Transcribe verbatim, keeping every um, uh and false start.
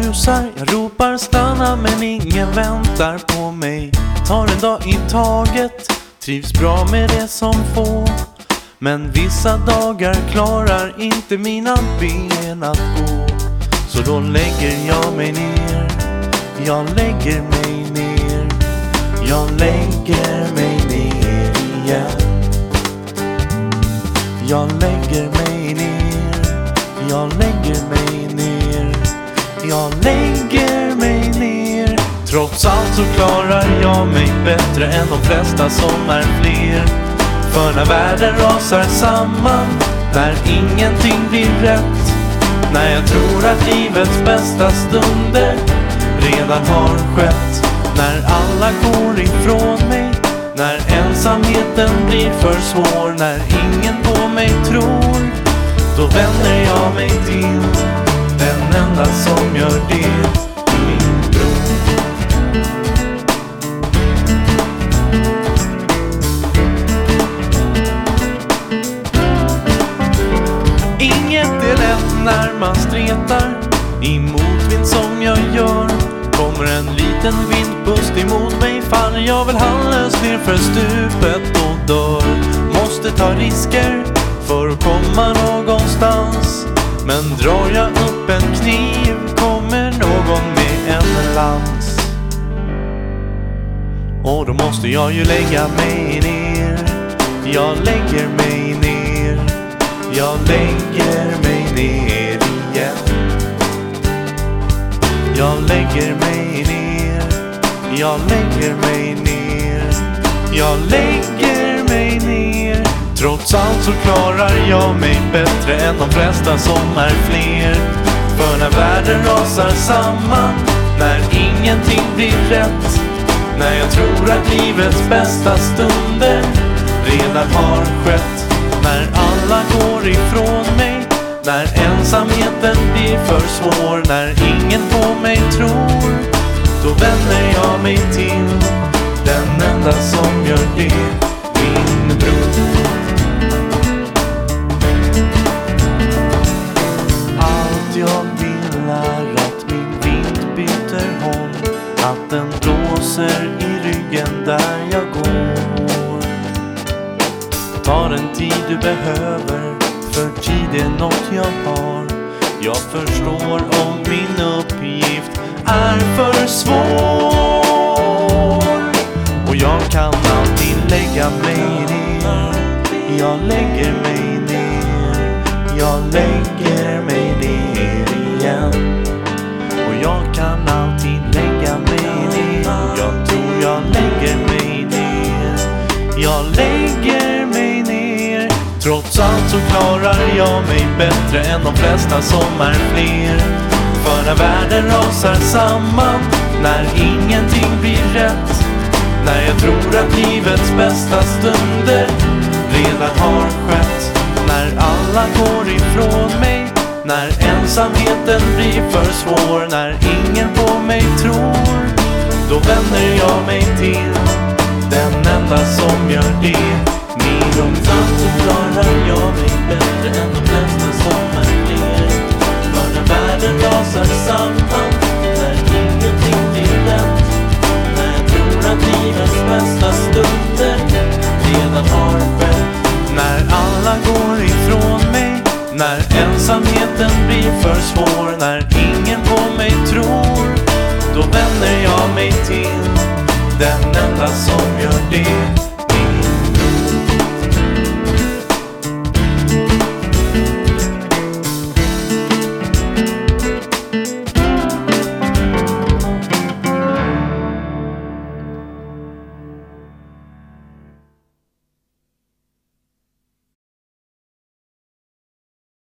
rusar, jag ropar stanna men ingen väntar på mig. Tar en dag i taget, trivs bra med det som får. Men vissa dagar klarar inte mina ben att gå. Så då lägger jag mig ner, jag lägger mig ner, jag lägger mig ner igen. Jag lägger mig ner, jag lägger mig ner, jag lägger mig ner. Trots allt så klarar jag mig bättre än de flesta som är fler. För när världen rasar samman, när ingenting blir rätt, när jag tror att livets bästa stunder redan har skett, när alla går ifrån mig, när ensamheten blir för svår, när ingen på mig tror, då vänder jag mig till den enda som gör det, min bror. Inget är lätt när man stretar i motvind som jag gör. Kommer en liten vindpust emot mig, faller jag väl handlöst ner för stupet och dör. Måste ta risker för att komma någonstans. Men drar jag upp en kniv kommer någon med en lans. Och då måste jag ju lägga mig ner, jag lägger mig ner, jag lägger mig ner igen. Jag lägger mig ner, jag lägger mig ner, jag lägger mig ner. Trots allt så klarar jag mig bättre än de flesta som är fler. För när världen rasar samman, när ingenting blir rätt, när jag tror att livets bästa stunder redan har skett, när alla går ifrån mig, när ensamheten blir för svår, när ingen på mig tror, då vänder jag mig till den enda som gör det, min bror. Allt jag vill är att min vind byter håll, att den blåser i ryggen där jag går. Ta den tid du behöver, för tid är något jag har. Jag förstår om min uppgift är för svår, och jag kan alltid lägga mig ner, jag lägger mig ner, jag lägger mig ner igen. Och jag kan alltid lägga mig ner, jag tror jag lägger mig ner, jag lägger mig ner. Trots allt så klarar jag mig bättre än de flesta som är fler. För när världen rasar samman, när ingenting blir rätt, när jag tror att livets bästa stunder redan har skett, när alla går ifrån mig, när ensamheten blir för svår, när ingen på mig tror, då vänder jag mig till den enda som gör det, min ungdom. Så klarar jag mig bättre än de flesta som är fler. För när världen rasar samman, när ingenting blir rätt, när jag tror att livets bästa stunder redan har skett, när alla går ifrån mig, när ensamheten blir för svår, när ingen på mig tror, då vänder jag mig till den enda som gör det.